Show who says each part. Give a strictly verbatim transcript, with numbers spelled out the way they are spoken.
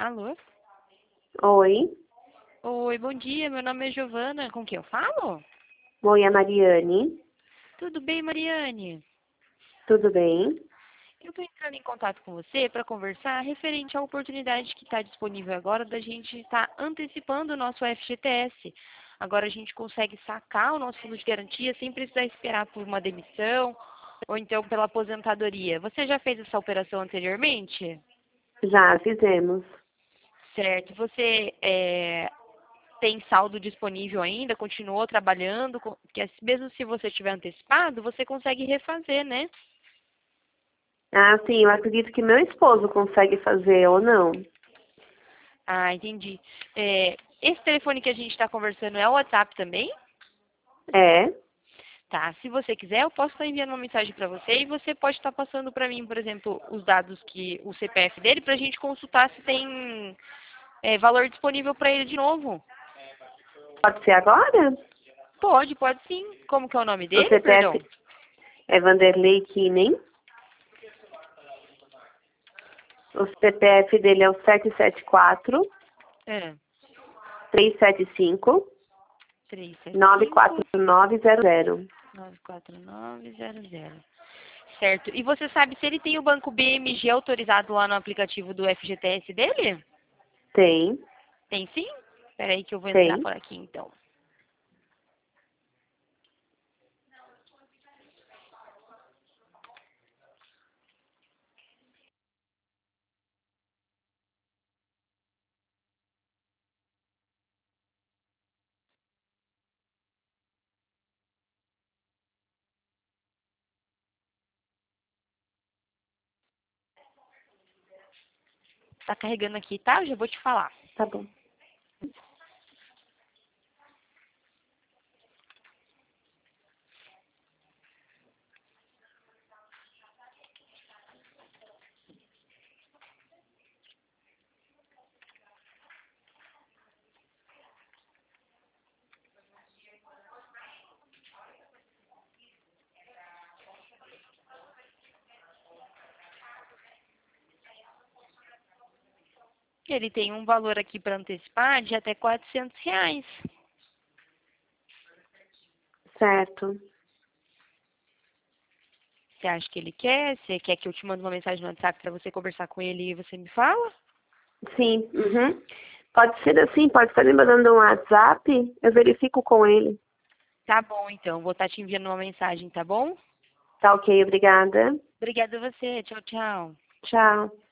Speaker 1: Alô?
Speaker 2: Oi.
Speaker 1: Oi, bom dia. Meu nome é Giovana. Com quem eu falo?
Speaker 2: Oi, a Mariane.
Speaker 1: Tudo bem, Mariane?
Speaker 2: Tudo bem?
Speaker 1: Eu estou entrando em contato com você para conversar referente à oportunidade que está disponível agora da gente estar antecipando o nosso F G T S. Agora a gente consegue sacar o nosso fundo de garantia sem precisar esperar por uma demissão ou então pela aposentadoria. Você já fez essa operação anteriormente?
Speaker 2: Já fizemos.
Speaker 1: Certo. Você é, tem saldo disponível ainda? Continuou trabalhando? Com- Porque mesmo se você tiver antecipado, você consegue refazer, né?
Speaker 2: Ah, sim, eu acredito que meu esposo consegue fazer ou não.
Speaker 1: Ah, entendi. É, esse telefone que a gente está conversando é o WhatsApp também?
Speaker 2: É?
Speaker 1: Tá. Se você quiser, eu posso estar enviando uma mensagem para você e você pode estar passando para mim, por exemplo, os dados que o C P F dele para a gente consultar se tem é, valor disponível para ele de novo.
Speaker 2: Pode ser agora?
Speaker 1: Pode, pode sim. Como que é o nome
Speaker 2: O
Speaker 1: dele, perdão?
Speaker 2: C P F é Vanderlei Kinen. O C P F dele é o sete sete quatro,
Speaker 1: É.
Speaker 2: três sete cinco,
Speaker 1: três sete
Speaker 2: nove
Speaker 1: cinco,
Speaker 2: quatro nove zero zero.
Speaker 1: nove quatro nove zero zero. Certo. E você sabe se ele tem o banco B M G autorizado lá no aplicativo do F G T S dele?
Speaker 2: Tem,
Speaker 1: Tem sim? Espera aí que eu vou entrar
Speaker 2: tem.
Speaker 1: por aqui então. Tá carregando aqui, tá? Eu já vou te falar.
Speaker 2: Tá bom.
Speaker 1: Ele tem um valor aqui para antecipar de até quatrocentos reais.
Speaker 2: Certo.
Speaker 1: Você acha que ele quer? Você quer que eu te mande uma mensagem no WhatsApp para você conversar com ele e você me fala?
Speaker 2: Sim, uhum. Pode ser assim, pode estar me mandando um WhatsApp, eu verifico com ele.
Speaker 1: Tá bom, então. Vou estar te enviando uma mensagem, tá bom?
Speaker 2: Tá ok, obrigada.
Speaker 1: Obrigada a você. Tchau, tchau.
Speaker 2: Tchau.